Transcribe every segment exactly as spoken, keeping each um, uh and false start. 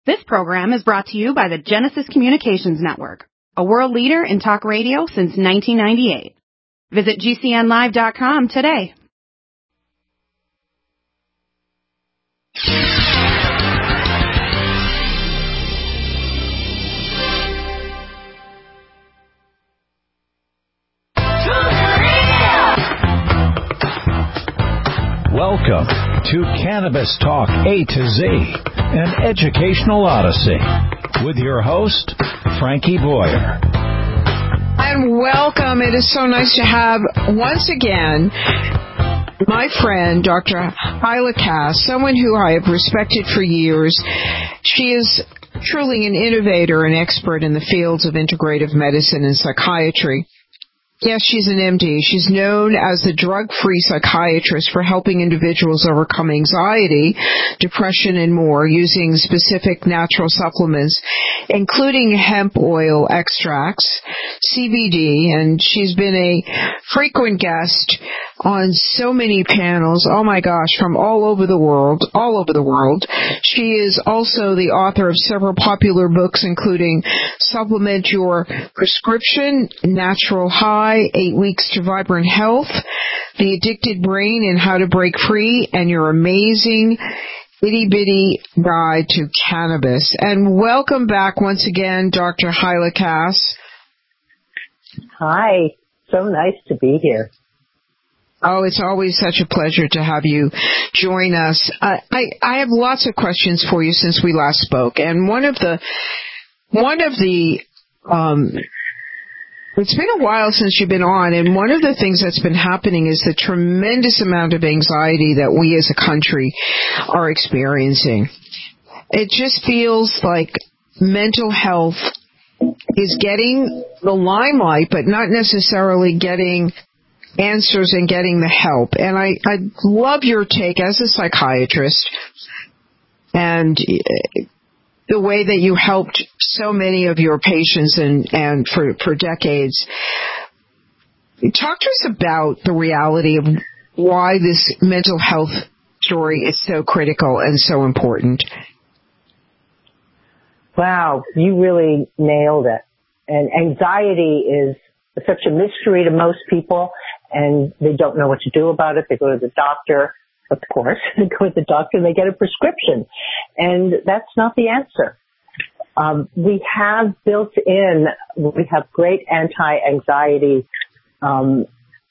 This program is brought to you by the Genesis Communications Network, a world leader in talk radio since nineteen ninety-eight. Visit G C N live dot com today. Welcome to Cannabis Talk A to Z, an educational odyssey, with your host, Frankie Boyer. And welcome. It is so nice to have, once again, my friend, Doctor Hyla Cass, someone who I have respected for years. She is truly an innovator and expert in the fields of integrative medicine and psychiatry. Yes, she's an M D. She's known as the drug-free psychiatrist for helping individuals overcome anxiety, depression, and more using specific natural supplements, including hemp oil extracts, C B D, and she's been a frequent guest on so many panels, oh my gosh, from all over the world, all over the world. She is also the author of several popular books, including Supplement Your Prescription, Natural High, Eight Weeks to Vibrant Health, The Addicted Brain and How to Break Free, and your amazing itty bitty guide to cannabis. And welcome back once again, Doctor Hyla Cass. Hi, so nice to be here. Oh, it's always such a pleasure to have you join us. Uh, I, I have lots of questions for you since we last spoke, and one of the one of the um, it's been a while since you've been on, and one of the things that's been happening is the tremendous amount of anxiety that we as a country are experiencing. It just feels like mental health is getting the limelight, but not necessarily getting answers and getting the help. And I, I love your take as a psychiatrist and the way that you helped so many of your patients and, and for, for decades. Talk to us about the reality of why this mental health story is so critical and so important. Wow, you really nailed it. And anxiety is such a mystery to most people, and they don't know what to do about it. They go to the doctor, of course, they go to the doctor and they get a prescription. And that's not the answer. Um, we have built in, we have great anti-anxiety um,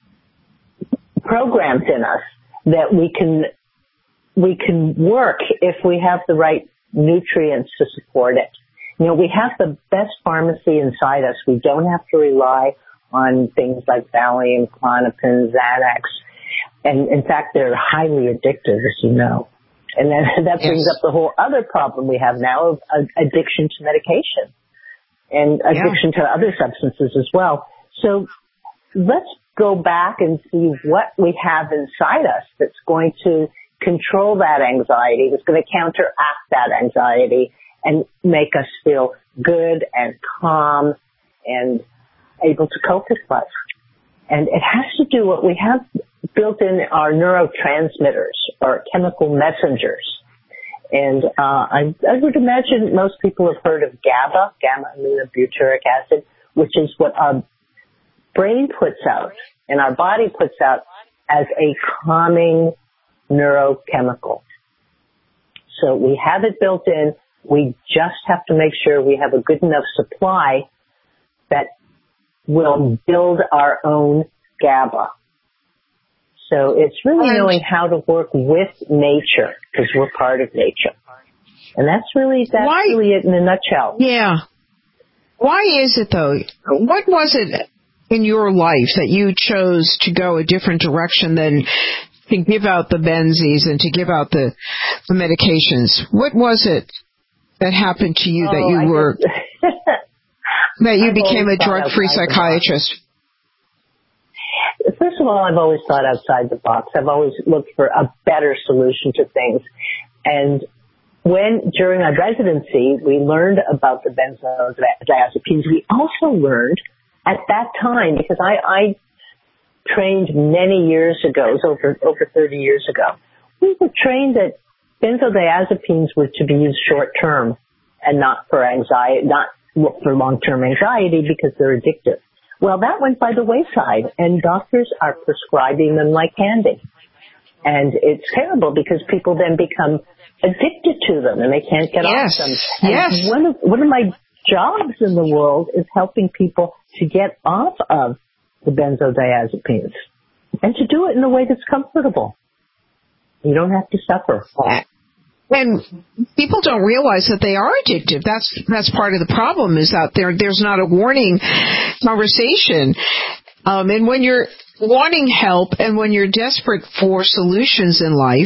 programs in us that we can we can work if we have the right nutrients to support it. You know, we have the best pharmacy inside us. We don't have to rely on things like Valium, Klonopin, Xanax. And in fact, they're highly addictive, as you know. And then that brings yes. up the whole other problem we have now of addiction to medication and addiction yeah. to other substances as well. So let's go back and see what we have inside us that's going to control that anxiety, that's going to counteract that anxiety and make us feel good and calm and able to cope with life. And it has to do what we have built in our neurotransmitters or chemical messengers. And uh, I, I would imagine most people have heard of GABA, gamma-aminobutyric acid, which is what our brain puts out and our body puts out as a calming neurochemical. So we have it built in. We just have to make sure we have a good enough supply that will build our own GABA. So it's really and knowing how to work with nature, because we're part of nature. And that's really, that's why, really it in a nutshell. Yeah. Why is it, though? What was it in your life that you chose to go a different direction than to give out the Benzies and to give out the, the medications? What was it that happened to you oh, that you I were... Just, that you I've became a drug-free psychiatrist? First of all, I've always thought outside the box. I've always looked for a better solution to things. And when, during our residency, we learned about the benzodiazepines, we also learned at that time, because I, I trained many years ago, it was over, over thirty years ago, we were trained that benzodiazepines were to be used short term. and not for anxiety, not for long-term anxiety because they're addictive. Well, that went by the wayside, and doctors are prescribing them like candy. And it's terrible because people then become addicted to them and they can't get yes. off them. And yes. one of, one of my jobs in the world is helping people to get off of the benzodiazepines and to do it in a way that's comfortable. You don't have to suffer. And people don't realize that they are addictive. That's that's part of the problem, is that there there's not a warning conversation. Um, and when you're wanting help and when you're desperate for solutions in life,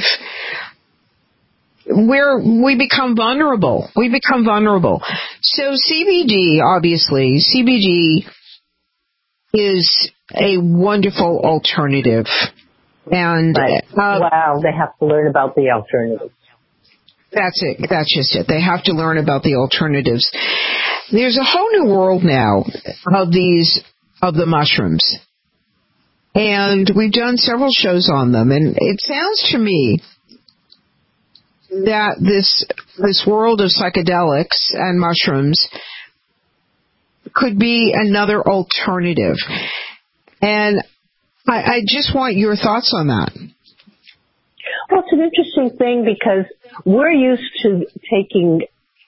we're, we become vulnerable. We become vulnerable. So C B D, obviously, C B D is a wonderful alternative. And right. uh, wow, they have to learn about the alternatives. That's it. That's just it. They have to learn about the alternatives. There's a whole new world now of these, of the mushrooms. And we've done several shows on them. And it sounds to me that this, this world of psychedelics and mushrooms could be another alternative. And I, I just want your thoughts on that. Well, it's an interesting thing because we're used to taking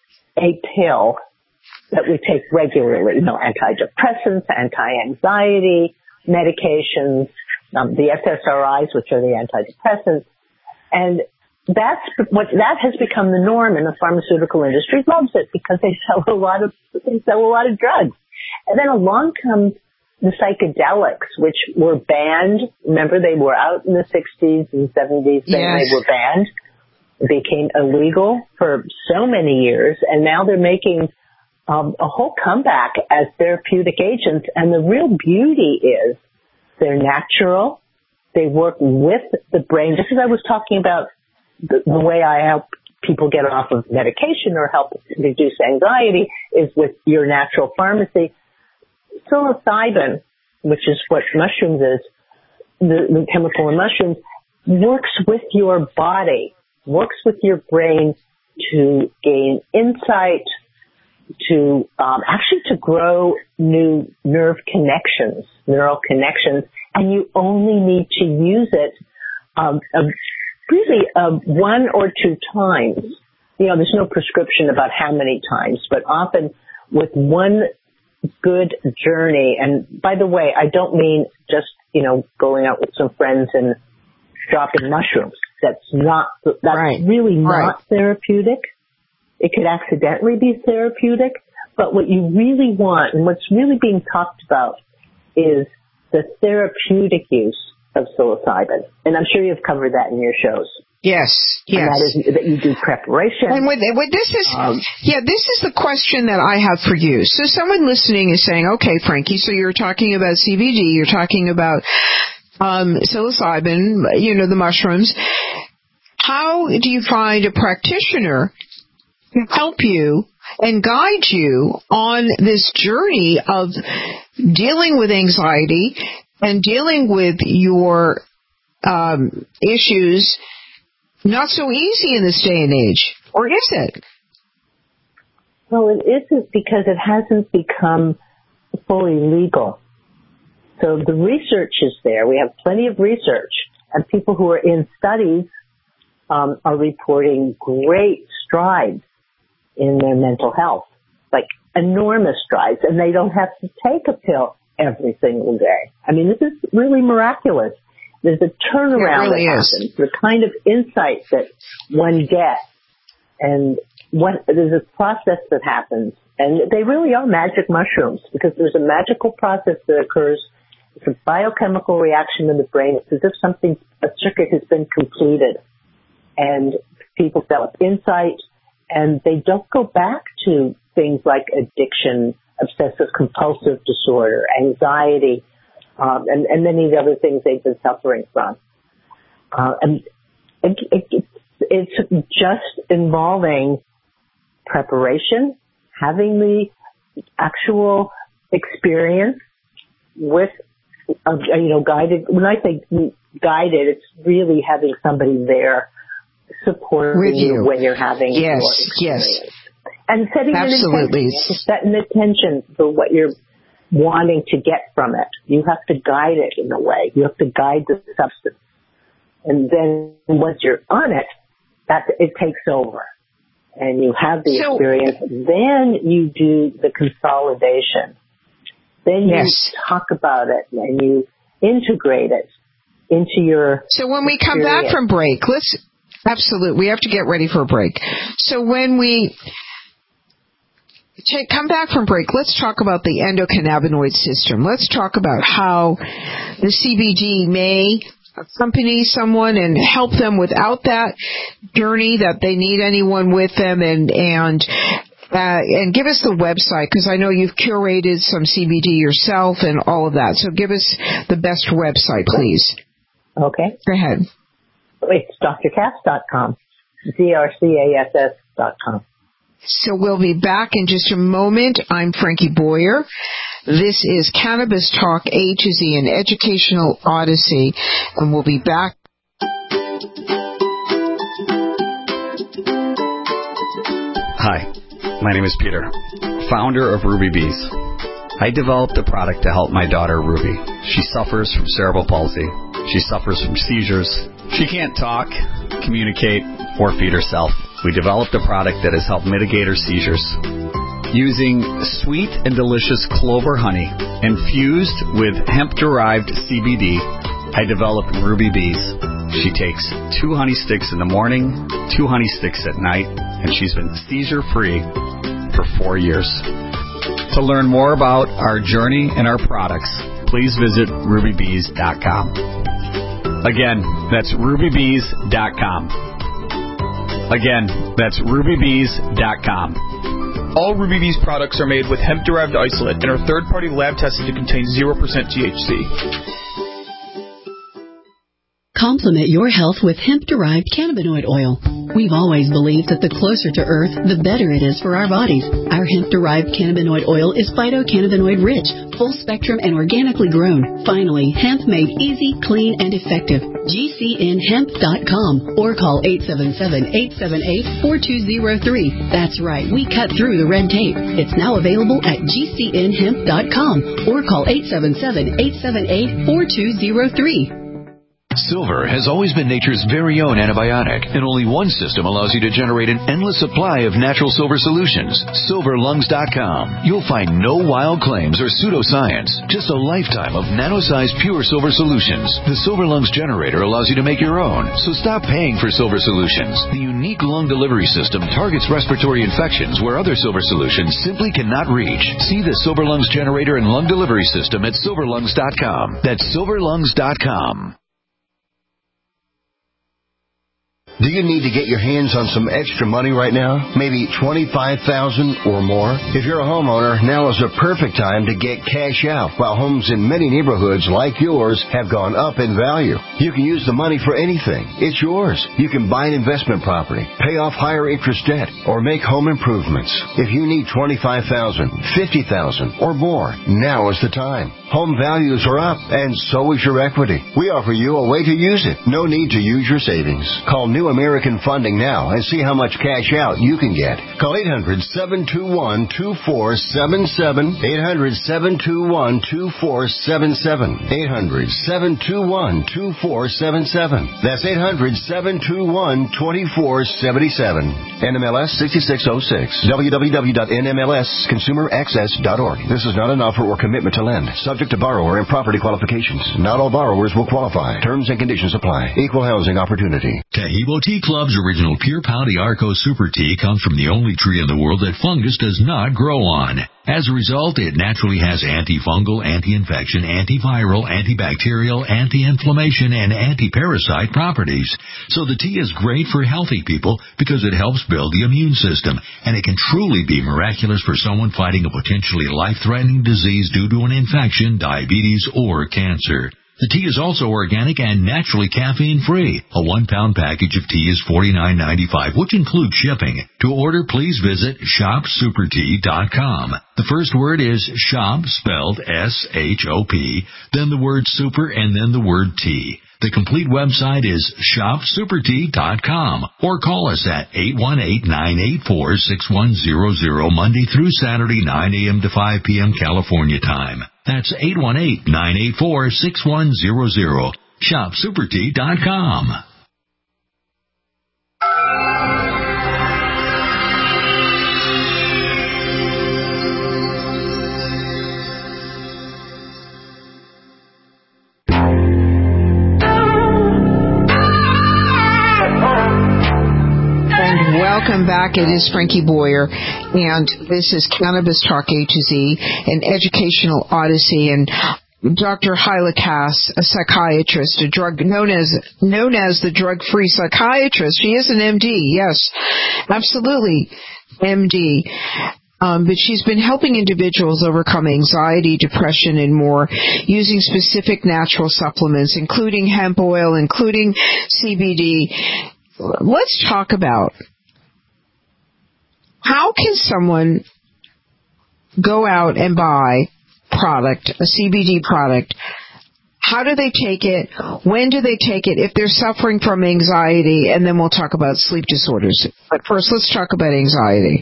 a pill that we take regularly, you know, antidepressants, anti-anxiety medications, um, the S S R Is, which are the antidepressants, and that's what that has become the norm, and the pharmaceutical industry loves it because they sell a lot of they sell a lot of drugs. And then along comes the psychedelics, which were banned. Remember, they were out in the sixties and seventies. Then yes. They were banned. They became illegal for so many years, and now they're making um, a whole comeback as therapeutic agents. And the real beauty is they're natural. They work with the brain. Just as I was talking about the, the way I help people get off of medication or help reduce anxiety is with your natural pharmacy. Psilocybin, which is what mushrooms is, the, the chemical in mushrooms, works with your body, works with your brain to gain insight, to um, actually to grow new nerve connections, neural connections, and you only need to use it um, uh, really uh, one or two times. You know, there's no prescription about how many times, but often with one good journey. And by the way, I don't mean just, you know, going out with some friends and dropping mushrooms. That's not, that's right. really not right. therapeutic. It could accidentally be therapeutic, but what you really want and what's really being talked about is the therapeutic use of psilocybin. And I'm sure you've covered that in your shows. Yes, yes. And that is that you do preparation. And with, with this is, um, yeah, this is the question that I have for you. So someone listening is saying, okay, Frankie, so you're talking about C B D, you're talking about um, psilocybin, you know, the mushrooms. How do you find a practitioner to help you and guide you on this journey of dealing with anxiety and dealing with your um, issues? Not so easy in this day and age, or is it? Well, it isn't because it hasn't become fully legal. So the research is there. We have plenty of research, and people who are in studies um, are reporting great strides in their mental health, like enormous strides, and they don't have to take a pill every single day. I mean, this is really miraculous. There's a turnaround really that is. happens, the kind of insight that one gets, and what, there's a process that happens, and they really are magic mushrooms because there's a magical process that occurs. It's a biochemical reaction in the brain. It's as if something, a circuit has been completed, and people develop insight, and they don't go back to things like addiction, obsessive compulsive disorder, anxiety, Um, and, and many of the other things they've been suffering from. Uh, and it, it, it's just involving preparation, having the actual experience with, uh, you know, guided. When I say guided, it's really having somebody there supporting with you when you're having yes, your experience. Yes. And setting Absolutely. an intention, set an intention for what you're wanting to get from it. You have to guide it in a way. You have to guide the substance. And then once you're on it, that it takes over. And you have the so, experience. Then you do the consolidation. Then you yes. talk about it and you integrate it into your So when we come experience. back from break, let's, absolutely, we have to get ready for a break. So when we take, come back from break, let's talk about the endocannabinoid system. Let's talk about how the C B D may accompany someone and help them without that journey, that they need anyone with them, and, and Uh, and give us the website, because I know you've curated some C B D yourself and all of that. So give us the best website, please. Okay. Go ahead. It's D R cass dot com. D R C A S S dot com. So we'll be back in just a moment. I'm Frankie Boyer. This is Cannabis Talk A to Z, an educational odyssey, and we'll be back. Hi. My name is Peter, founder of Ruby Bees. I developed a product to help my daughter Ruby. She suffers from cerebral palsy. She suffers from seizures. She can't talk, communicate, or feed herself. We developed a product that has helped mitigate her seizures. Using sweet and delicious clover honey infused with hemp-derived C B D, I developed Ruby Bees. She takes two honey sticks in the morning, two honey sticks at night, and she's been seizure-free for four years. To learn more about our journey and our products, please visit ruby bees dot com. Again, that's ruby bees dot com. Again, that's ruby bees dot com. All Ruby Bees products are made with hemp-derived isolate and are third-party lab tested to contain zero percent T H C. Complement your health with hemp-derived cannabinoid oil. We've always believed that the closer to Earth, the better it is for our bodies. Our hemp-derived cannabinoid oil is phytocannabinoid rich, full spectrum, and organically grown. Finally, hemp made easy, clean, and effective. G C N hemp dot com or call eight seven seven, eight seven eight, four two zero three. That's right, we cut through the red tape. It's now available at G C N hemp dot com or call eight seven seven, eight seven eight, four two zero three. Silver has always been nature's very own antibiotic, and only one system allows you to generate an endless supply of natural silver solutions. silver lungs dot com. You'll find no wild claims or pseudoscience, just a lifetime of nano-sized pure silver solutions. The Silver Lungs generator allows you to make your own, so stop paying for silver solutions. The unique lung delivery system targets respiratory infections where other silver solutions simply cannot reach. See the Silver Lungs generator and lung delivery system at silver lungs dot com. That's silver lungs dot com. Do you need to get your hands on some extra money right now? Maybe twenty-five thousand dollars or more? If you're a homeowner, now is a perfect time to get cash out. While homes in many neighborhoods like yours have gone up in value, you can use the money for anything. It's yours. You can buy an investment property, pay off higher interest debt, or make home improvements. If you need twenty-five thousand dollars, fifty thousand dollars, or more, now is the time. Home values are up, and so is your equity. We offer you a way to use it. No need to use your savings. Call New American Funding now and see how much cash out you can get. Call eight hundred, seven two one, two four seven seven, eight hundred, seven two one, two four seven seven, eight hundred, seven two one, two four seven seven. That's eight hundred, seven two one, two four seven seven. N M L S sixty-six oh six. w w w dot n m l s consumer access dot org. This is not an offer or commitment to lend. Subject to borrower and property qualifications. Not all borrowers will qualify. Terms and conditions apply. Equal housing opportunity. Taheebo Tea Club's original Pure Pau D'Arco Super Tea comes from the only tree in the world that fungus does not grow on. As a result, it naturally has antifungal, anti-infection, antiviral, antibacterial, anti-inflammation, and anti-parasite properties. So the tea is great for healthy people because it helps build the immune system, and it can truly be miraculous for someone fighting a potentially life-threatening disease due to an infection, diabetes, or cancer. The tea is also organic and naturally caffeine-free. A one-pound package of tea is forty-nine ninety-five, which includes shipping. To order, please visit shop super tea dot com. The first word is shop, spelled S H O P, then the word super, and then the word tea. The complete website is shop super tea dot com or call us at eight one eight, nine eight four, six one zero zero Monday through Saturday, nine a.m. to five p.m. California time. That's eight one eight, nine eight four, six one zero zero. shop super tea dot com. Welcome back. It is Frankie Boyer, and this is Cannabis Talk A to Z, an educational odyssey. And Doctor Hyla Cass, a psychiatrist, a drug known as known as the drug-free psychiatrist. She is an M D, yes, absolutely, M D. Um, but she's been helping individuals overcome anxiety, depression, and more using specific natural supplements, including hemp oil, including C B D. Let's talk about how can someone go out and buy product, a C B D product? How do they take it? When do they take it? If they're suffering from anxiety, and then we'll talk about sleep disorders. But first, let's talk about anxiety.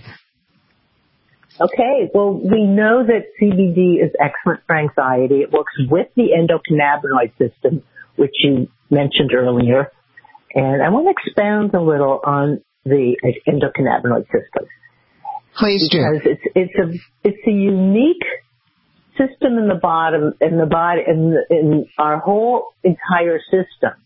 Okay, well, we know that C B D is excellent for anxiety. It works with the endocannabinoid system, which you mentioned earlier. And I want to expound a little on the endocannabinoid system. Please do. Because it's, it's a, it's a unique system in the bottom, in the body, in, the, in our whole entire system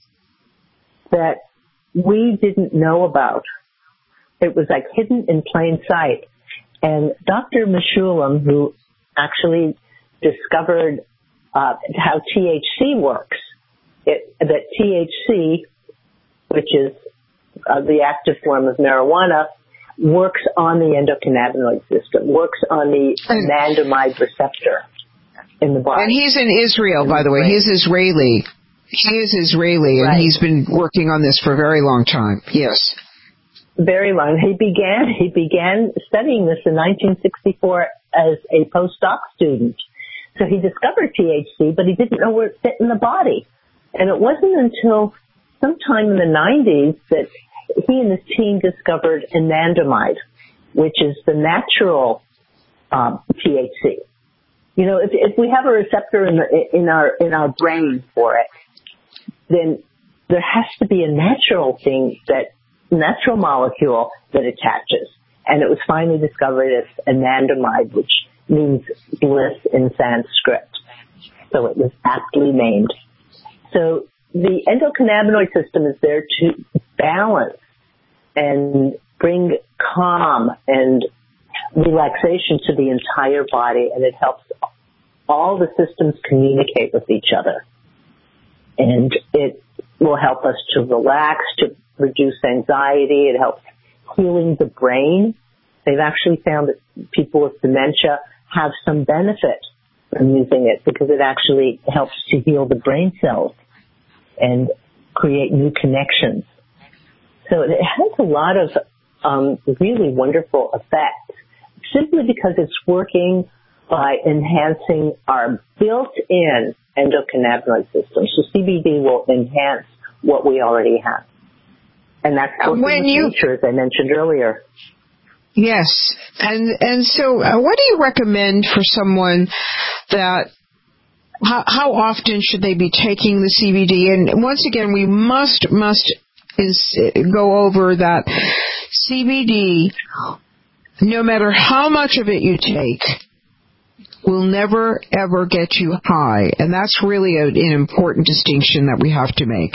that we didn't know about. It was like hidden in plain sight. And Doctor Mechoulam, who actually discovered uh, how T H C works, it, that T H C, which is uh, the active form of marijuana, works on the endocannabinoid system, works on the anandamide receptor in the body. And he's in Israel, by the way. He's Israeli. He is Israeli, and right. He's been working on this for a very long time. Yes. Very long. He began he began studying this in nineteen sixty-four as a postdoc student. So he discovered T H C, but he didn't know where it fit in the body. And it wasn't until sometime in the nineties that he and his team discovered anandamide, which is the natural um, T H C. You know, if, if we have a receptor in the, in our in our brain for it, then there has to be a natural thing that. natural molecule that attaches. And it was finally discovered as anandamide, which means bliss in Sanskrit. So it was aptly named. So the endocannabinoid system is there to balance and bring calm and relaxation to the entire body, and it helps all the systems communicate with each other. And it will help us to relax, to reduce anxiety. It helps healing the brain. They've actually found that people with dementia have some benefit from using it because it actually helps to heal the brain cells and create new connections. So it has a lot of um, really wonderful effects simply because it's working by enhancing our built-in endocannabinoid system. So C B D will enhance what we already have. And that's working when with you, nature, as I mentioned earlier. Yes. And and so uh, what do you recommend for someone that, how, how often should they be taking the C B D? And once again, we must, must is, go over that C B D, no matter how much of it you take, will never, ever get you high. And that's really a, an important distinction that we have to make.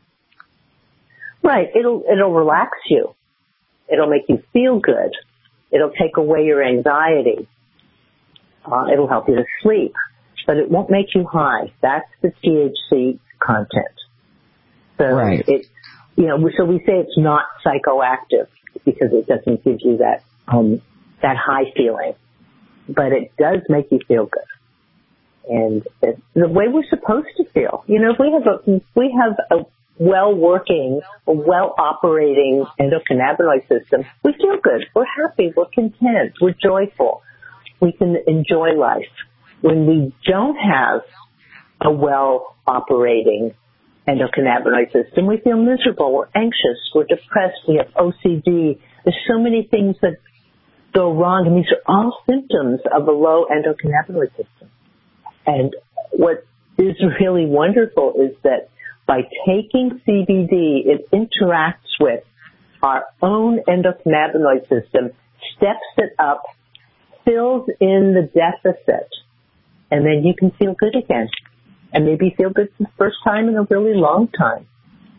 Right. It'll, it'll relax you. It'll make you feel good. It'll take away your anxiety. Uh, it'll help you to sleep. But it won't make you high. That's the T H C content. So right. it, you know, so we say it's not psychoactive because it doesn't give you that, um, that high feeling. But it does make you feel good. And it's the way we're supposed to feel. You know, if we have a, we have a well-working, a well-operating endocannabinoid system, we feel good. We're happy. We're content. We're joyful. We can enjoy life. When we don't have a well-operating endocannabinoid system. We feel miserable, we're anxious, we're depressed, we have O C D. There's so many things that go wrong, and these are all symptoms of a low endocannabinoid system. And what is really wonderful is that by taking C B D, it interacts with our own endocannabinoid system, steps it up, fills in the deficit, and then you can feel good again. And maybe feel good for the first time in a really long time.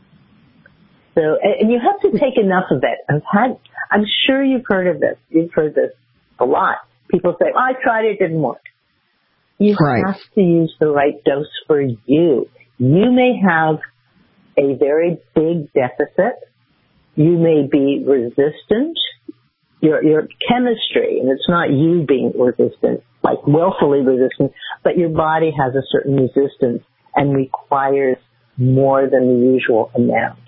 So, and you have to take enough of it. I've had, I'm sure you've heard of this. You've heard this a lot. People say, oh, I tried it, it didn't work. You right. have to use the right dose for you. You may have a very big deficit. You may be resistant. Your, your chemistry, and it's not you being resistant, like willfully resistant, but your body has a certain resistance and requires more than the usual amount.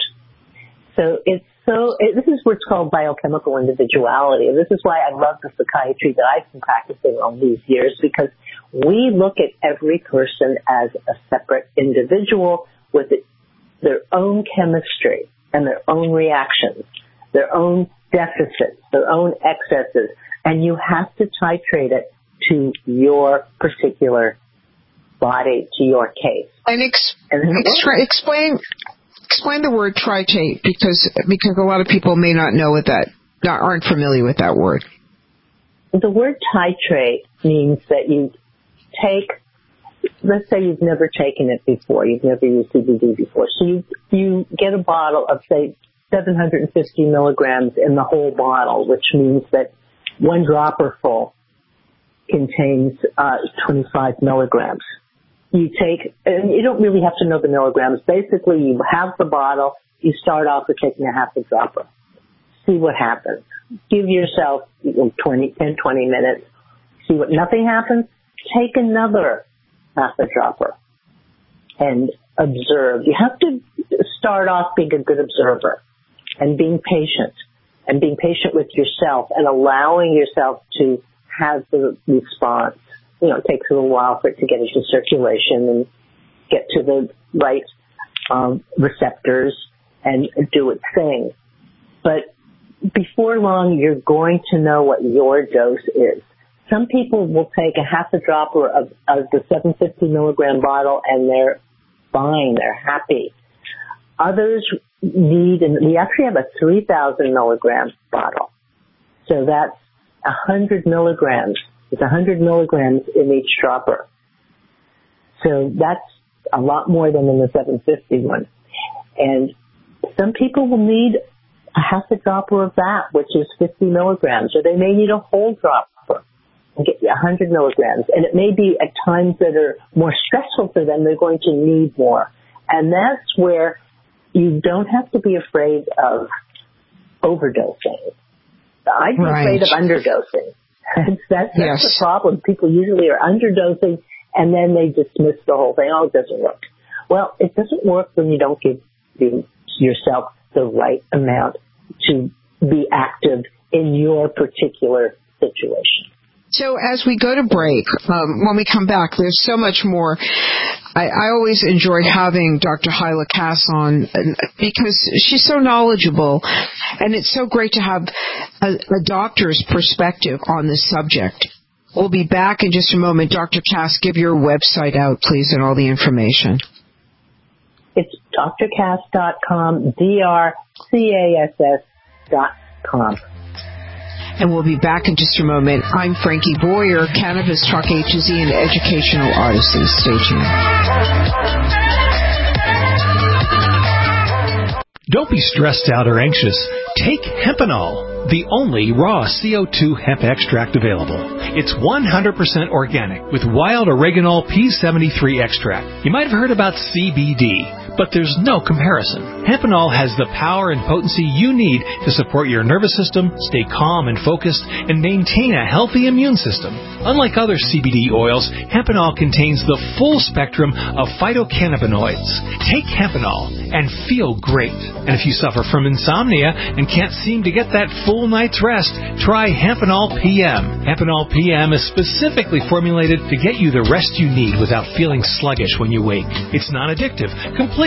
So it's so, it, this is what's called biochemical individuality. And this is why I love the psychiatry that I've been practicing all these years, because we look at every person as a separate individual with their own chemistry and their own reactions, their own deficits, their own excesses, and you have to titrate it to your particular body, to your case. And, ex- and ex- explain explain the word titrate, because because a lot of people may not know what that, aren't familiar with that word. The word titrate means that you take, let's say you've never taken it before, you've never used C B D before, so you you get a bottle of, say, seven hundred fifty milligrams in the whole bottle, which means that one dropper full contains uh, twenty-five milligrams. You take, and you don't really have to know the milligrams. Basically, you have the bottle, you start off with taking a half a dropper. See what happens. Give yourself you know, twenty, ten, twenty minutes. See what nothing happens. Take another half a dropper and observe. You have to start off being a good observer and being patient and being patient with yourself and allowing yourself to have the response. You know, it takes a little while for it to get into circulation and get to the right um, receptors and do its thing. But before long, you're going to know what your dose is. Some people will take a half a dropper of, of the seven hundred fifty milligram bottle and they're fine, they're happy. Others need, and we actually have a three thousand milligram bottle. So that's one hundred milligrams. It's one hundred milligrams in each dropper. So that's a lot more than in the seven hundred fifty one. And some people will need a half a dropper of that, which is fifty milligrams, or they may need a whole dropper and get one hundred milligrams. And it may be at times that are more stressful for them, they're going to need more. And that's where you don't have to be afraid of overdosing. I'd be right. afraid of underdosing. that's that's yes. the problem. People usually are underdosing, and then they dismiss the whole thing. Oh, it doesn't work. Well, it doesn't work when you don't give you, yourself the right amount to be active in your particular situation. So as we go to break, um, when we come back, there's so much more. I, I always enjoy having Doctor Hyla Cass on because she's so knowledgeable, and it's so great to have a, a doctor's perspective on this subject. We'll be back in just a moment. Doctor Cass, give your website out, please, and all the information. It's D R cass dot com, D R C A S S dot com. And we'll be back in just a moment. I'm Frankie Boyer, Cannabis Talk A to Z and Educational Odyssey. Stay tuned. Don't be stressed out or anxious. Take Hempanol, the only raw C O two hemp extract available. It's one hundred percent organic with wild oregano P seventy-three extract. You might have heard about C B D, but there's no comparison. Hempanol has the power and potency you need to support your nervous system, stay calm and focused, and maintain a healthy immune system. Unlike other C B D oils, Hempanol contains the full spectrum of phytocannabinoids. Take Hempanol and feel great. And if you suffer from insomnia and can't seem to get that full night's rest, try Hempanol P M. Hempanol P M is specifically formulated to get you the rest you need without feeling sluggish when you wake. It's non-addictive, completely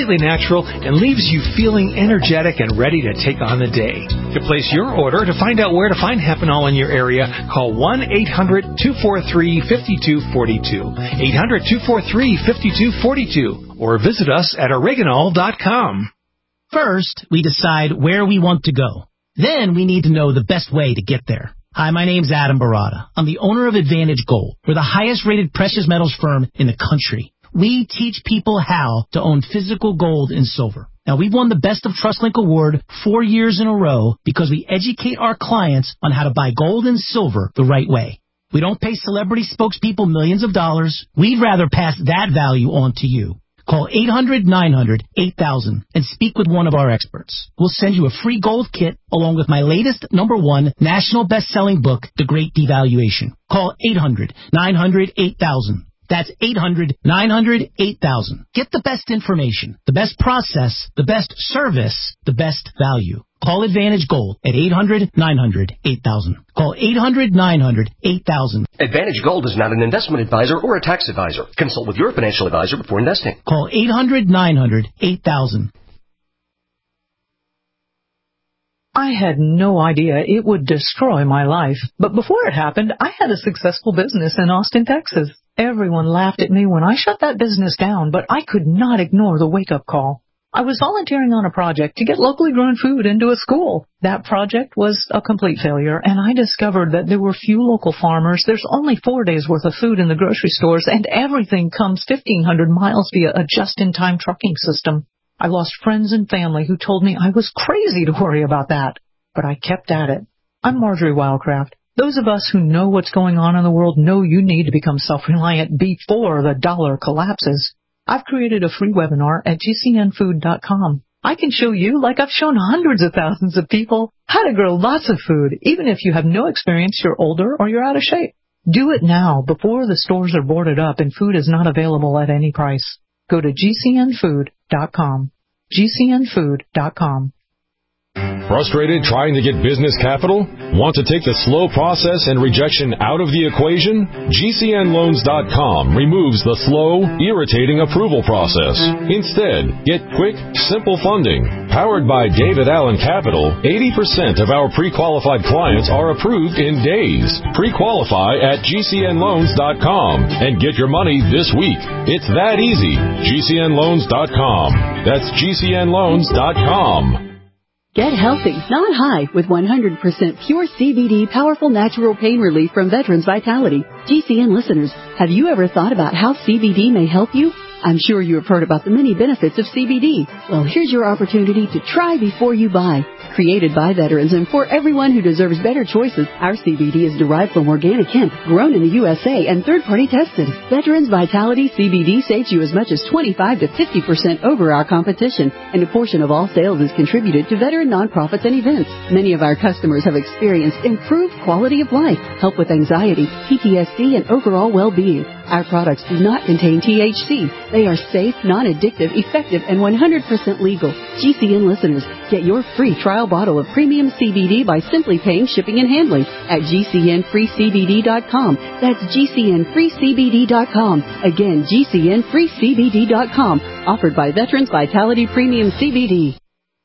completely natural, and leaves you feeling energetic and ready to take on the day. To place your order, to find out where to find Hempanol in your area, call one eight hundred two four three five two four two, eight hundred two four three five two four two, or visit us at oreganol dot com. First, we decide where we want to go. Then we need to know the best way to get there. Hi, my name's Adam Barada. I'm the owner of Advantage Gold. We're the highest-rated precious metals firm in the country. We teach people how to own physical gold and silver. Now, we've won the Best of TrustLink Award four years in a row because we educate our clients on how to buy gold and silver the right way. We don't pay celebrity spokespeople millions of dollars. We'd rather pass that value on to you. Call eight hundred nine hundred eight thousand and speak with one of our experts. We'll send you a free gold kit along with my latest number one national best-selling book, The Great Devaluation. Call eight hundred nine hundred eight thousand. That's eight hundred nine hundred eight thousand. Get the best information, the best process, the best service, the best value. Call Advantage Gold at eight hundred nine hundred eight thousand. Call eight hundred nine hundred eight thousand. Advantage Gold is not an investment advisor or a tax advisor. Consult with your financial advisor before investing. Call eight hundred nine hundred eight thousand. I had no idea it would destroy my life. But before it happened, I had a successful business in Austin, Texas. Everyone laughed at me when I shut that business down, but I could not ignore the wake-up call. I was volunteering on a project to get locally grown food into a school. That project was a complete failure, and I discovered that there were few local farmers. There's only four days' worth of food in the grocery stores, and everything comes fifteen hundred miles via a just-in-time trucking system. I lost friends and family who told me I was crazy to worry about that, but I kept at it. I'm Marjorie Wildcraft. Those of us who know what's going on in the world know you need to become self-reliant before the dollar collapses. I've created a free webinar at G C N food dot com. I can show you, like I've shown hundreds of thousands of people, how to grow lots of food, even if you have no experience, you're older, or you're out of shape. Do it now, before the stores are boarded up and food is not available at any price. Go to G C N food dot com. G C N food dot com. Frustrated trying to get business capital? Want to take the slow process and rejection out of the equation? G C N loans dot com removes the slow, irritating approval process. Instead, get quick, simple funding. Powered by David Allen Capital, eighty percent of our pre-qualified clients are approved in days. Pre-qualify at G C N loans dot com and get your money this week. It's that easy. G C N loans dot com. That's G C N loans dot com. Get healthy, not high, with one hundred percent pure C B D powerful natural pain relief from Veterans Vitality. G C N listeners, have you ever thought about how C B D may help you? I'm sure you have heard about the many benefits of C B D. Well, here's your opportunity to try before you buy. Created by veterans and for everyone who deserves better choices, our C B D is derived from organic hemp, grown in the U S A and third-party tested. Veterans Vitality C B D saves you as much as twenty-five to fifty percent over our competition, and a portion of all sales is contributed to veteran nonprofits and events. Many of our customers have experienced improved quality of life, help with anxiety, P T S D, and overall well-being. Our products do not contain T H C. They are safe, non-addictive, effective, and one hundred percent legal. G C N listeners, get your free trial bottle of premium C B D by simply paying shipping and handling at G C N free C B D dot com. That's G C N free C B D dot com. Again, G C N free C B D dot com. Offered by Veterans Vitality Premium C B D.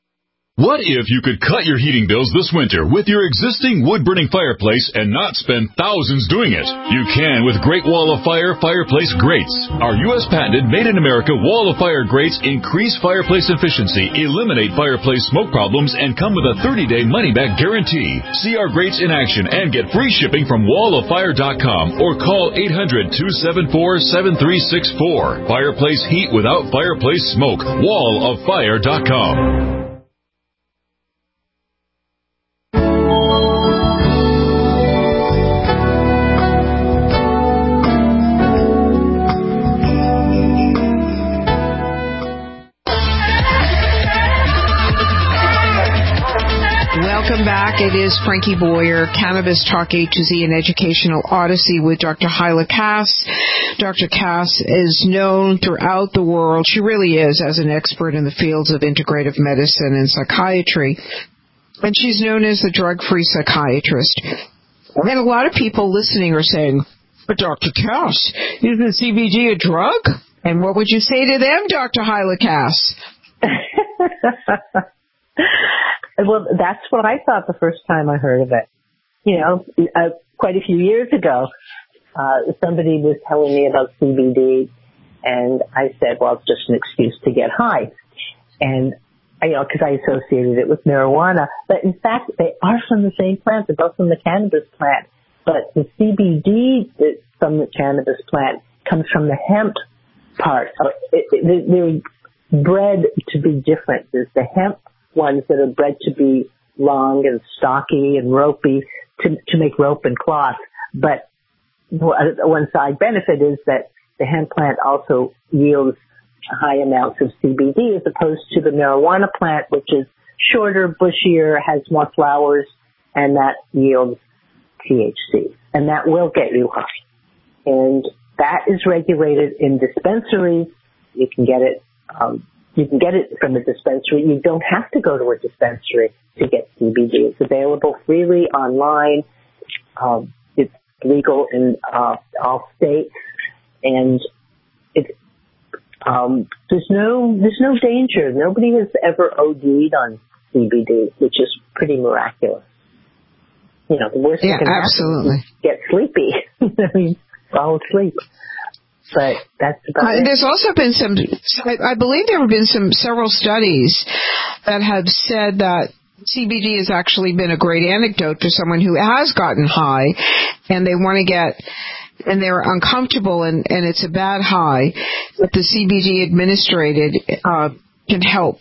What if you could cut your heating bills this winter with your existing wood-burning fireplace and not spend thousands doing it? You can with Great Wall of Fire Fireplace Grates. Our U S patented made-in-America Wall of Fire grates increase fireplace efficiency, eliminate fireplace smoke problems, and come with a thirty-day money-back guarantee. See our grates in action and get free shipping from wall of fire dot com or call eight hundred two seven four seven three six four. Fireplace heat without fireplace smoke. wall of fire dot com. Welcome back. It is Frankie Boyer, Cannabis Talk A to Z, an educational odyssey with Doctor Hyla Cass. Doctor Cass is known throughout the world. She really is as an expert in the fields of integrative medicine and psychiatry. And she's known as the drug-free psychiatrist. And a lot of people listening are saying, but Doctor Cass, isn't C B D a drug? And what would you say to them, Doctor Hylakas? Well, that's what I thought the first time I heard of it. You know, uh, quite a few years ago, uh, somebody was telling me about C B D, and I said, well, it's just an excuse to get high. And, you know, because I associated it with marijuana. But in fact, they are from the same plant. They're both from the cannabis plant. But the C B D that's from the cannabis plant comes from the hemp part. It, it, they're bred to be different. There's the hemp ones that are bred to be long and stocky and ropey to, to make rope and cloth. But one side benefit is that the hemp plant also yields high amounts of C B D as opposed to the marijuana plant, which is shorter, bushier, has more flowers, and that yields T H C. And that will get you high. And that is regulated in dispensaries. You can get it, um, you can get it from a dispensary. You don't have to go to a dispensary to get C B D. It's available freely online. Um, it's legal in uh, all states, and it's um, there's no there's no danger. Nobody has ever O D'd on C B D, which is pretty miraculous. You know, the worst yeah, that can absolutely. happen is get sleepy. I mean, fall asleep. But that's about uh, it. There's also been some, I, I believe there have been some several studies that have said that C B D has actually been a great antidote for someone who has gotten high and they want to get, and they're uncomfortable and, and it's a bad high, but the C B D administered uh, can help.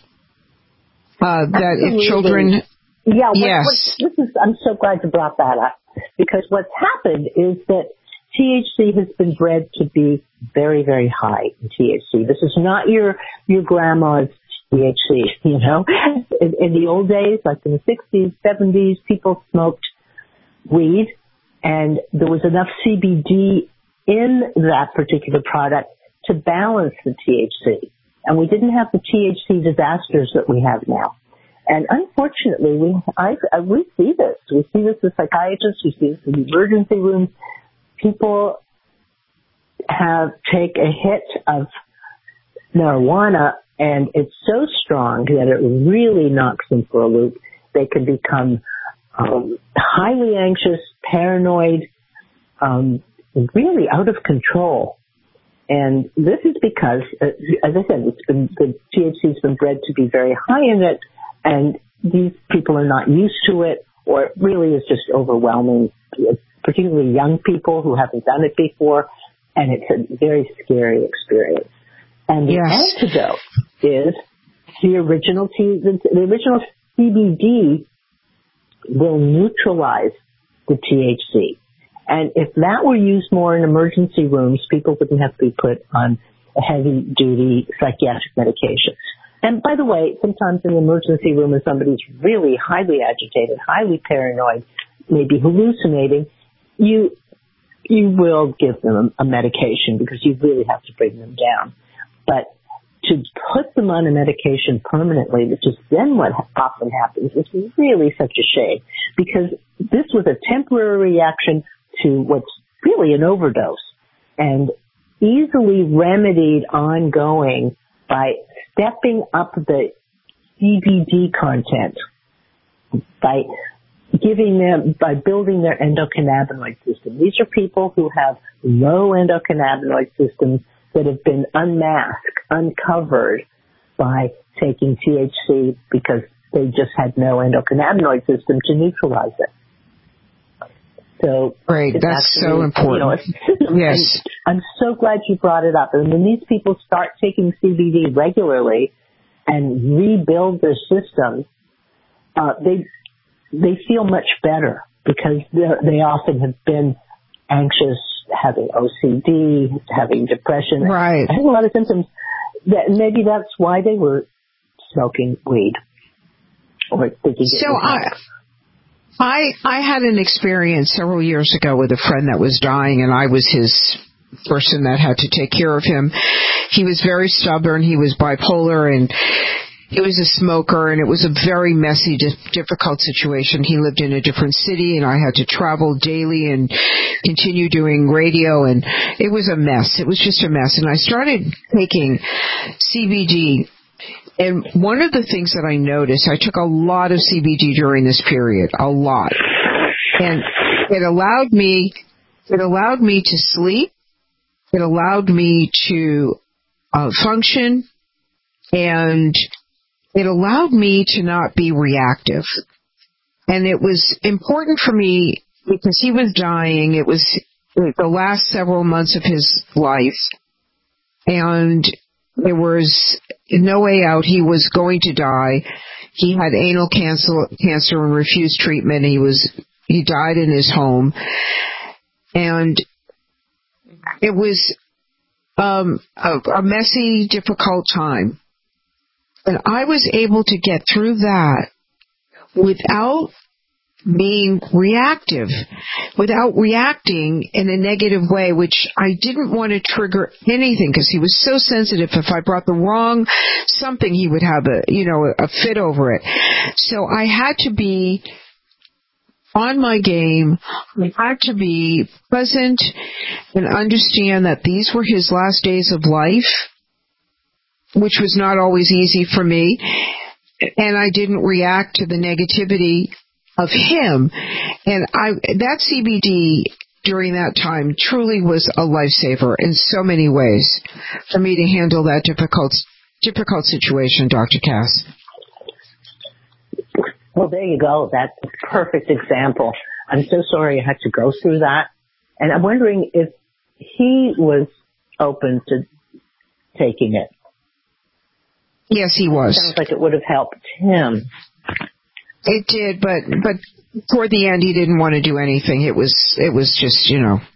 Uh, that if children... Yeah, what, yes. what, this is, I'm so glad you brought that up, because what's happened is that T H C has been bred to be very, very high in T H C. This is not your your grandma's T H C, you know. In, in the old days, like in the sixties, seventies, people smoked weed, and there was enough C B D in that particular product to balance the T H C. And we didn't have the T H C disasters that we have now. And unfortunately, we I, I, we see this. We see this as psychiatrists. We see this in emergency rooms. People have take a hit of marijuana, and it's so strong that it really knocks them for a loop. They can become um, highly anxious, paranoid, um, really out of control. And this is because, uh, as I said, it's been, the T H C has been bred to be very high in it. And these people are not used to it, or it really is just overwhelming, particularly young people who haven't done it before, and it's a very scary experience. And the yes. antidote is the original T, the, the original C B D will neutralize the T H C. And if that were used more in emergency rooms, people wouldn't have to be put on a heavy-duty psychiatric medication. And by the way, sometimes in the emergency room, if somebody's really highly agitated, highly paranoid, maybe hallucinating, you you will give them a medication because you really have to bring them down. But to put them on a medication permanently, which is then what often happens, is really such a shame, because this was a temporary reaction to what's really an overdose, and easily remedied ongoing by stepping up the C B D content, by giving them, by building their endocannabinoid system. These are people who have low endocannabinoid systems that have been unmasked, uncovered by taking T H C because they just had no endocannabinoid system to neutralize it. So Great, that's so important. You know, yes. I'm so glad you brought it up. And when these people start taking C B D regularly and rebuild their system, uh, they they feel much better because they often have been anxious, having O C D, having depression, right? Having a lot of symptoms. That maybe that's why they were smoking weed or thinking. So I. I I had an experience several years ago with a friend that was dying, and I was his person that had to take care of him. He was very stubborn. He was bipolar, and he was a smoker, and it was a very messy, difficult situation. He lived in a different city, and I had to travel daily and continue doing radio, and it was a mess. It was just a mess. And I started taking C B D, and one of the things that I noticed, I took a lot of C B D during this period, a lot. And it allowed me, it allowed me to sleep. It allowed me to uh, function, and it allowed me to not be reactive. And it was important for me because he was dying. It was the last several months of his life, and there was no way out. He was going to die. He had anal cancer, cancer and refused treatment. He was he died in his home, and it was um, a, a messy, difficult time. And I was able to get through that without being reactive, without reacting in a negative way, which I didn't want to trigger anything because he was so sensitive. If I brought the wrong something, he would have a, you know, a fit over it. So I had to be on my game. I had to be present and understand that these were his last days of life, which was not always easy for me. And I didn't react to the negativity of him. And I, that C B D during that time truly was a lifesaver in so many ways for me to handle that difficult, difficult situation, Doctor Cass. Well, there you go. That's a perfect example. I'm so sorry you had to go through that. And I'm wondering if he was open to taking it. Yes, he was. It sounds like it would have helped him. It did, but but toward the end, he didn't want to do anything. It was it was just, you know,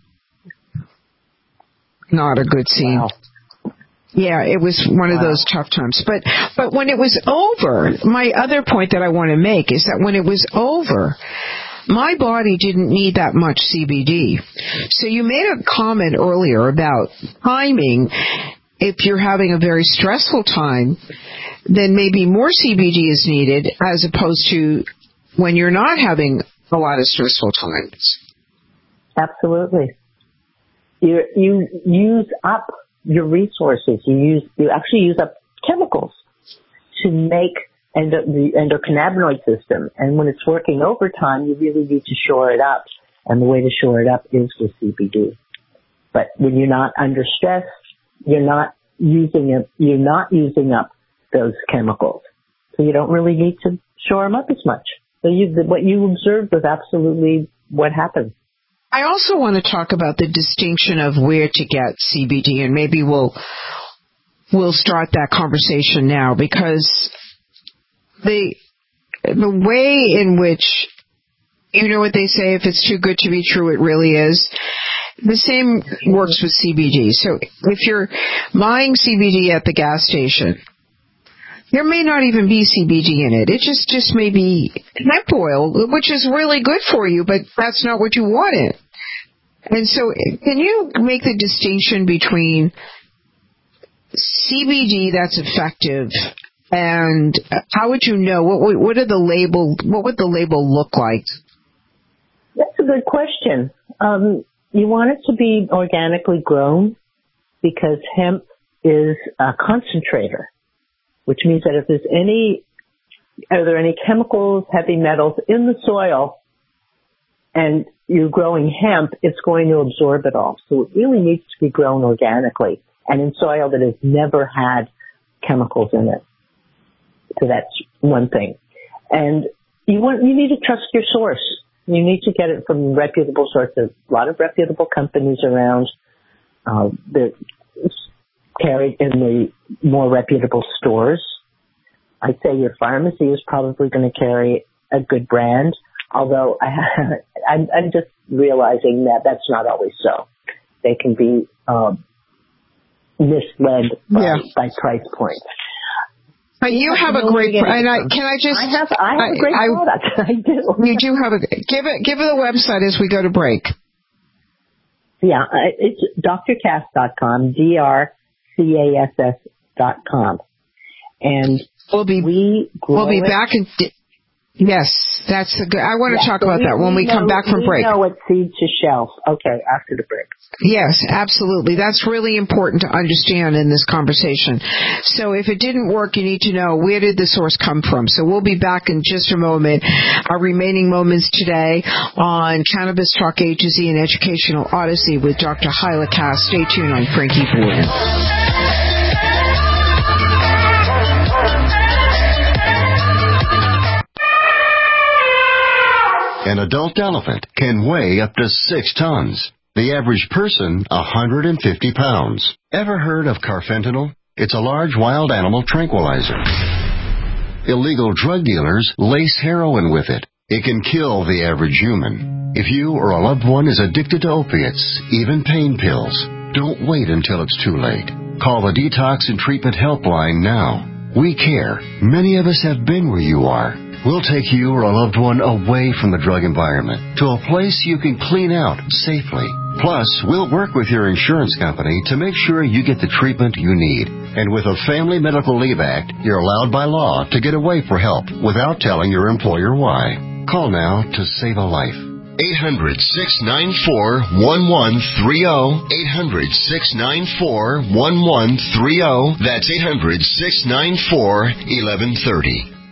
not a good scene. Wow. Yeah, it was one of wow. those tough times. But but when it was over, my other point that I want to make is that when it was over, my body didn't need that much C B D. So you made a comment earlier about timing. If you're having a very stressful time, then maybe more C B D is needed as opposed to when you're not having a lot of stressful times. Absolutely. You you use up your resources. You use you actually use up chemicals to make endo, the endocannabinoid system. And when it's working overtime, you really need to shore it up. And the way to shore it up is with C B D. But when you're not under stress, you're not using it, you're not using up those chemicals. So you don't really need to shore them up as much. So you, what you observed was absolutely what happened. I also want to talk about the distinction of where to get C B D, and maybe we'll, we'll start that conversation now, because the, the way in which, you know what they say, if it's too good to be true, it really is. The same works with C B D. So if you're buying C B D at the gas station, there may not even be C B D in it. It just, just may be hemp oil, which is really good for you, but that's not what you wanted. And so can you make the distinction between C B D that's effective and how would you know? What, what are the label, what would the label look like? That's a good question. Um, You want it to be organically grown because hemp is a concentrator, which means that if there's any, are there any chemicals, heavy metals in the soil and you're growing hemp, it's going to absorb it all. So it really needs to be grown organically and in soil that has never had chemicals in it. So that's one thing. And you want, you need to trust your source. You need to get it from reputable sources. A lot of reputable companies around. Uh, they're carried in the more reputable stores. I'd say your pharmacy is probably going to carry a good brand, although I, I'm, I'm just realizing that that's not always so. They can be um, misled by, yeah. by price points. But you have a great, and I, can I just, I have, I have a great I, product. I do. You do have a, give it, give it the website as we go to break. Yeah, it's D R cass dot com, D R C A S S dot com. And We'll be we we'll be it. back in. Yes, that's a good. I want to yeah, talk so about we, that when we, we know, come back from we break. We know what seed to shelf. Okay, after the break. Yes, absolutely. That's really important to understand in this conversation. So if it didn't work, you need to know, where did the source come from? So we'll be back in just a moment. Our remaining moments today on Cannabis Talk A to Z and Educational Odyssey with Doctor Hyla Cass. Stay tuned on Frankie Borden. An adult elephant can weigh up to six tons. The average person, one hundred fifty pounds. Ever heard of carfentanil? It's a large wild animal tranquilizer. Illegal drug dealers lace heroin with it. It can kill the average human. If you or a loved one is addicted to opiates, even pain pills, don't wait until it's too late. Call the Detox and Treatment Helpline now. We care. Many of us have been where you are. We'll take you or a loved one away from the drug environment to a place you can clean out safely. Plus, we'll work with your insurance company to make sure you get the treatment you need. And with a Family Medical Leave Act, you're allowed by law to get away for help without telling your employer why. Call now to save a life. eight hundred, six nine four, one one three zero. eight hundred, six nine four, one one three zero. That's eight hundred, six nine four, one one three zero.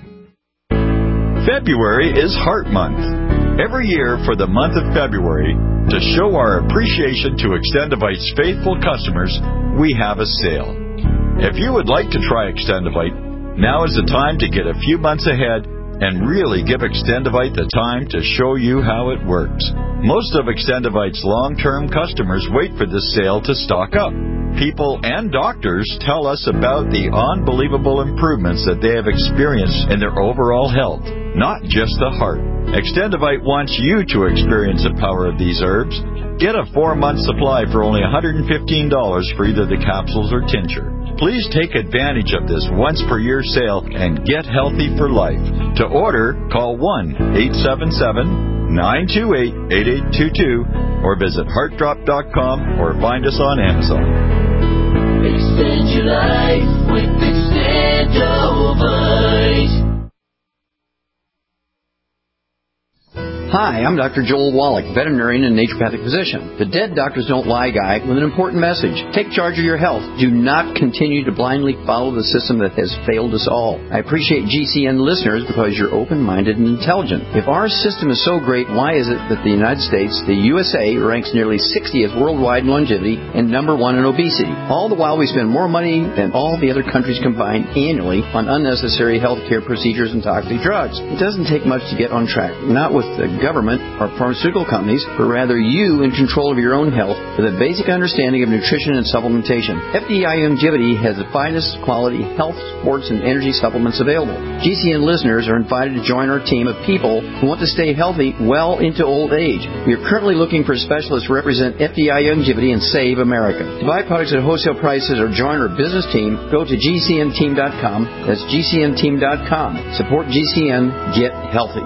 February is Heart Month. Every year for the month of February, to show our appreciation to Extendivite's faithful customers, we have a sale. If you would like to try Extendivite, now is the time to get a few months ahead and really give Extendivite the time to show you how it works. Most of Extendivite's long-term customers wait for this sale to stock up. People and doctors tell us about the unbelievable improvements that they have experienced in their overall health, not just the heart. Extendivite wants you to experience the power of these herbs. Get a four-month supply for only one hundred fifteen dollars for either the capsules or tincture. Please take advantage of this once-per-year sale and get healthy for life. To order, call one eight seven seven, nine two eight, eight eight two two or visit heart drop dot com or find us on Amazon. Extend your life with Extendovite. Hi, I'm Doctor Joel Wallach, veterinarian and naturopathic physician. The Dead Doctors Don't Lie guy with an important message. Take charge of your health. Do not continue to blindly follow the system that has failed us all. I appreciate G C N listeners because you're open-minded and intelligent. If our system is so great, why is it that the United States, the U S A, ranks nearly sixtieth worldwide in longevity and number one in obesity? All the while we spend more money than all the other countries combined annually on unnecessary health care procedures and toxic drugs. It doesn't take much to get on track. Not with the government or pharmaceutical companies, but rather you in control of your own health with a basic understanding of nutrition and supplementation. F D I Longevity has the finest quality health, sports, and energy supplements available. G C N listeners are invited to join our team of people who want to stay healthy well into old age. We are currently looking for specialists to represent F D I Longevity and Save America. To buy products at wholesale prices or join our business team, go to G C N team dot com. That's G C N team dot com. Support G C N. Get healthy.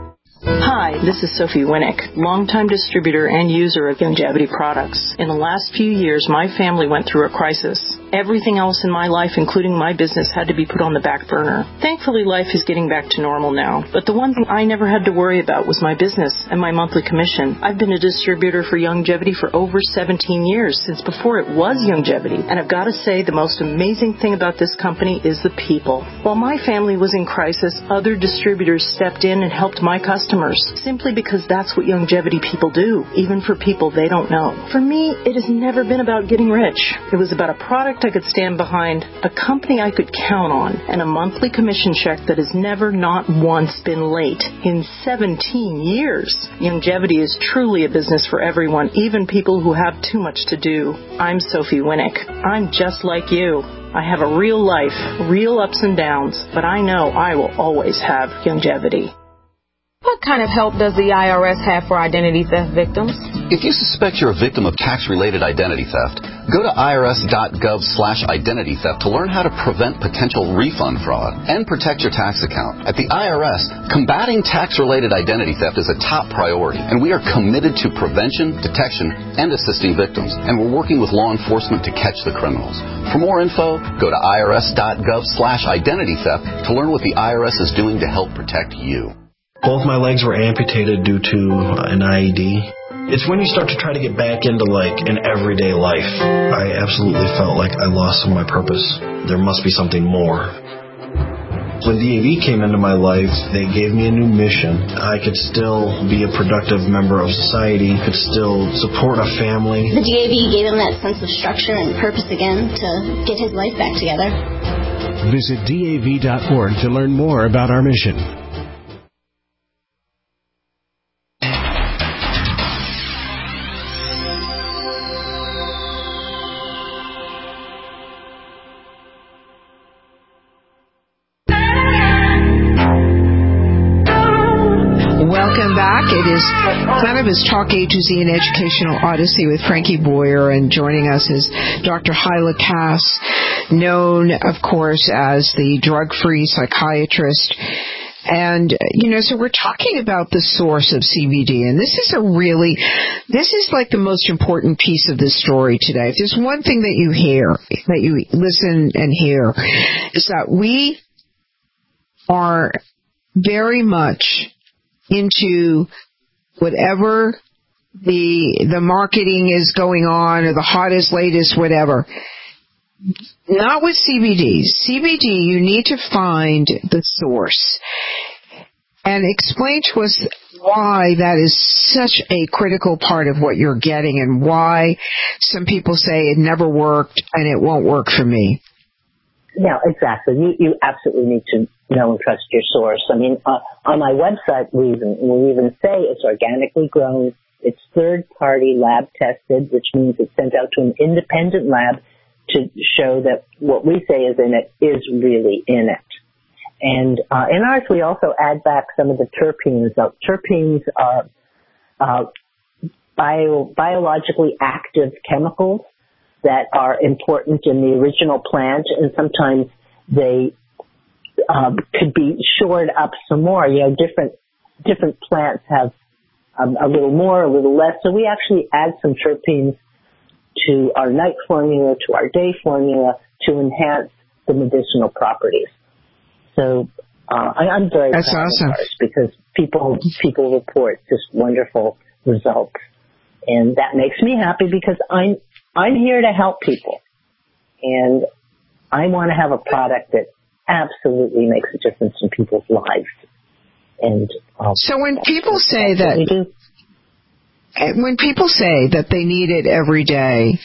Hi, this is Sophie Winnick, longtime distributor and user of Longevity products. In the last few years, my family went through a crisis. Everything else in my life, including my business, had to be put on the back burner. Thankfully, life is getting back to normal now. But the one thing I never had to worry about was my business and my monthly commission. I've been a distributor for Longevity for over seventeen years, since before it was Longevity. And I've got to say, the most amazing thing about this company is the people. While my family was in crisis, other distributors stepped in and helped my customers, simply because that's what Longevity people do, even for people they don't know. For me, it has never been about getting rich. It was about a product I could stand behind, a company I could count on, and a monthly commission check that has never, not once, been late in seventeen years. Longevity is truly a business for everyone, even people who have too much to do. I'm Sophie Winnick. I'm just like you. I have a real life, real ups and downs, but I know I will always have Longevity. What kind of help does the I R S have for identity theft victims? If you suspect you're a victim of tax-related identity theft, Go to irs.gov slash identity theft to learn how to prevent potential refund fraud and protect your tax account. At the I R S, combating tax-related identity theft is a top priority, and we are committed to prevention, detection, and assisting victims. And we're working with law enforcement to catch the criminals. For more info, go to irs.gov slash identity theft to learn what the I R S is doing to help protect you. Both my legs were amputated due to an I E D. It's when you start to try to get back into, like, an everyday life. I absolutely felt like I lost some of my purpose. There must be something more. When D A V came into my life, they gave me a new mission. I could still be a productive member of society, could still support a family. The D A V gave him that sense of structure and purpose again to get his life back together. Visit D A V dot org to learn more about our mission. It is Cannabis Talk A to Z, an educational odyssey with Frankie Boyer, and joining us is Doctor Hyla Cass, known, of course, as the drug-free psychiatrist. And, you know, so we're talking about the source of C B D, and this is a really, this is like the most important piece of this story today. If there's one thing that you hear, that you listen and hear, is that we are very much into whatever the the marketing is going on, or the hottest, latest, whatever. Not with C B D. C B D, you need to find the source. And explain to us why that is such a critical part of what you're getting, and why some people say it never worked and it won't work for me. Yeah, exactly. You, you absolutely need to know and trust your source. I mean, uh, on my website, we even, we even say it's organically grown, it's third-party lab tested, which means it's sent out to an independent lab to show that what we say is in it is really in it. And uh, in ours, we also add back some of the terpenes. Now, terpenes are uh, bio, biologically active chemicals that are important in the original plant, and sometimes they um, could be shored up some more. You know, different different plants have um, a little more, a little less. So we actually add some terpenes to our night formula, to our day formula, to enhance the medicinal properties. So uh, I, I'm very That's proud awesome. of ours, because people people report just wonderful results, and that makes me happy, because I'm I'm here to help people, and I want to have a product that absolutely makes a difference in people's lives. And uh, so when people say that, when people say that they need it every day,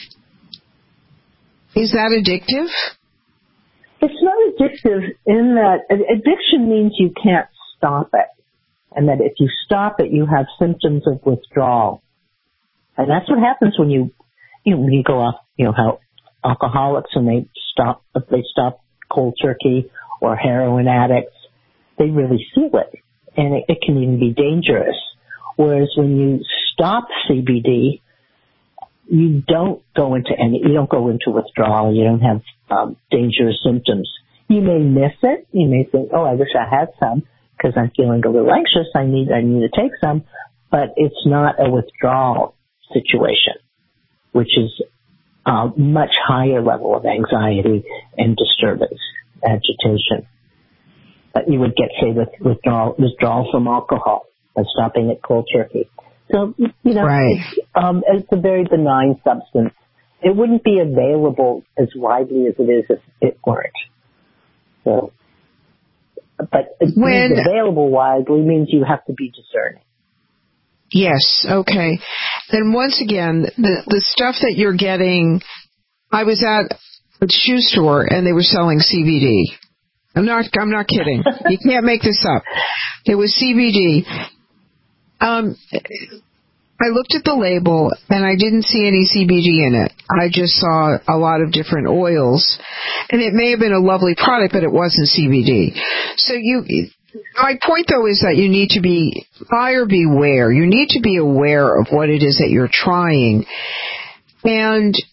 is that addictive? It's not addictive in that addiction means you can't stop it, and that if you stop it, you have symptoms of withdrawal, and that's what happens when you. You know, when you go off, you know, how alcoholics, when they stop, if they stop cold turkey, or heroin addicts, they really feel it, and it, it can even be dangerous. Whereas when you stop C B D, you don't go into any, you don't go into withdrawal, you don't have um, dangerous symptoms. You may miss it, you may think, oh, I wish I had some, because I'm feeling a little anxious, I need, I need to take some, but it's not a withdrawal situation, which is a much higher level of anxiety and disturbance, agitation, that you would get, say, with withdrawal, withdrawal from alcohol, by stopping at cold turkey. So, you know, right. it's, um, it's a very benign substance. It wouldn't be available as widely as it is if it weren't. So, but it when, being available widely means you have to be discerning. Yes, okay. Then once again, the the stuff that you're getting, I was at a shoe store and they were selling C B D. I'm not I'm not kidding. You can't make this up. It was C B D. Um I looked at the label and I didn't see any C B D in it. I just saw a lot of different oils, and it may have been a lovely product, but it wasn't C B D. So you My point, though, is that you need to be buyer beware. You need to be aware of what it is that you're trying. And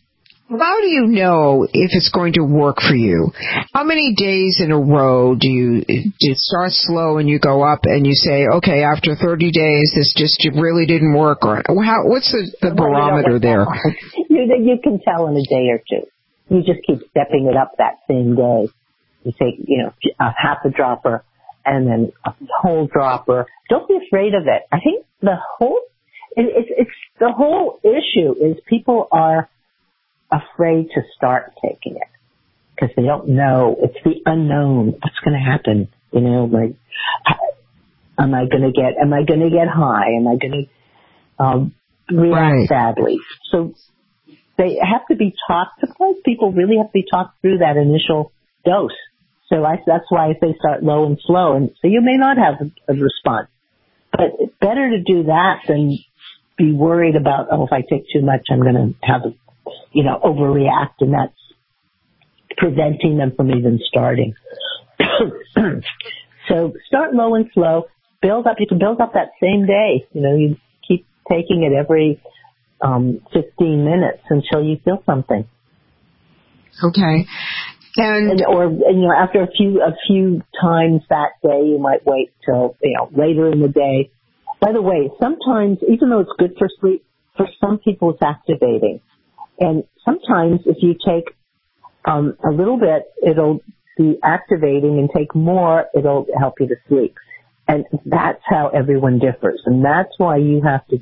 how do you know if it's going to work for you? How many days in a row do you do it start slow and you go up and you say, okay, after thirty days, this just really didn't work? Or how? What's the, the barometer there? You, you can tell in a day or two. You just keep stepping it up that same day. You take, you know, a half a dropper and then a whole dropper. Don't be afraid of it. I think the whole it, it's it's the whole issue is people are afraid to start taking it because they don't know. It's the unknown. What's going to happen? You know, like, am I going to get? Am I going to get high? Am I going to um, react right. badly? So they have to be taught. Sometimes people really have to be taught through that initial dose. So I, that's why I say start low and slow. And so you may not have a, a response, but it's better to do that than be worried about, oh, if I take too much, I'm going to have a, you know, overreact, and that's preventing them from even starting. So start low and slow. Build up. You can build up that same day. You know, you keep taking it every um, fifteen minutes until you feel something. Okay. And, and or and, you know, after a few a few times that day, you might wait till you know later in the day. By the way, sometimes even though it's good for sleep, for some people it's activating. And sometimes if you take um, a little bit, it'll be activating, and take more, it'll help you to sleep. And that's how everyone differs. And that's why you have to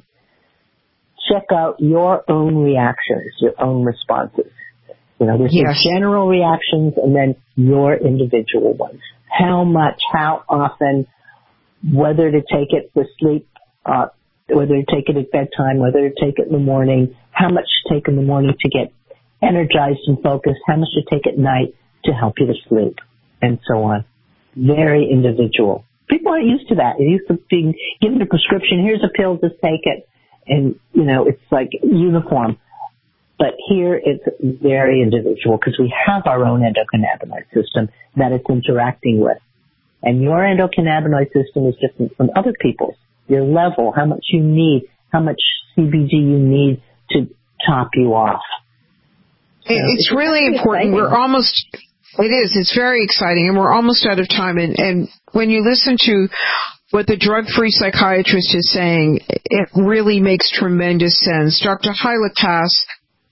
check out your own reactions, your own responses. You know, there's yes. the general reactions and then your individual ones. How much, how often, whether to take it for sleep, uh, whether to take it at bedtime, whether to take it in the morning, how much to take in the morning to get energized and focused, how much to take at night to help you to sleep, and so on. Very individual. People aren't used to that. They're used to being given a prescription, here's a pill, just take it. And, you know, it's like uniform. But here it's very individual because we have our own endocannabinoid system that it's interacting with. And your endocannabinoid system is different from other people's. Your level, how much you need, how much C B D you need to top you off. So it's, it's really important. Exciting. We're almost, it is, it's very exciting, and we're almost out of time. And, and when you listen to what the drug-free psychiatrist is saying, it really makes tremendous sense. Doctor Hyla Cass,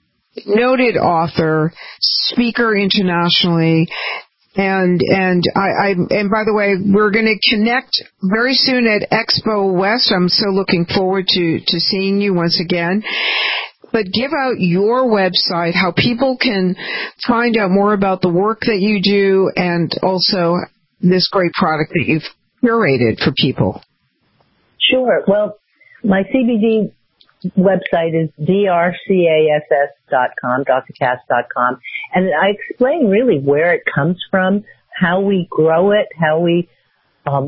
noted author, speaker internationally, and and I, I and by the way, we're going to connect very soon at Expo West. I'm so looking forward to to seeing you once again. But give out your website, how people can find out more about the work that you do, and also this great product that you've curated for people. Sure. Well, my C B D website is D R C A S S dot com, D R cass dot com. And I explain really where it comes from, how we grow it, how we um,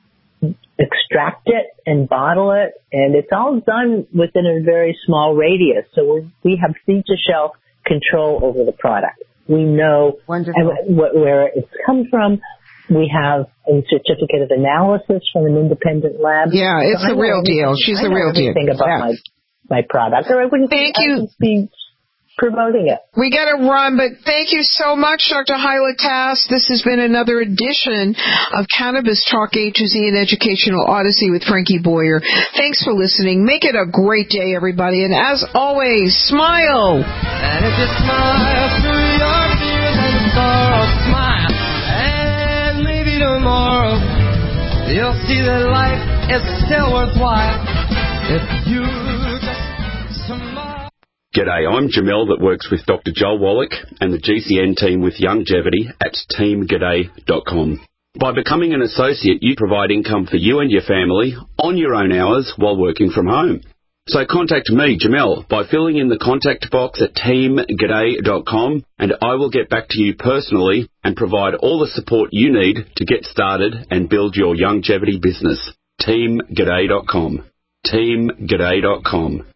extract it and bottle it. And it's all done within a very small radius. So we have seed-to-shelf control over the product. We know what, where it's come from. We have a certificate of analysis from an independent lab. Yeah, it's so the real deal. She's the real deal. Everything about yeah. my, my product. Or I wouldn't Thank I you. wouldn't be promoting it. We got to run, but thank you so much, Doctor Hyla Cass. This has been another edition of Cannabis Talk A to Z, an educational odyssey with Frankie Boyer. Thanks for listening. Make it a great day, everybody. And as always, smile. And if you smile through your fears and sorrow, smile. And maybe tomorrow you'll see that life is still worthwhile if you just smile. G'day, I'm Jamel that works with Doctor Joel Wallach and the G C N team with Youngevity at team g'day dot com. By becoming an associate, you provide income for you and your family on your own hours while working from home. So contact me, Jamel, by filling in the contact box at team g'day dot com, and I will get back to you personally and provide all the support you need to get started and build your Youngevity business. team g'day dot com. team g'day dot com.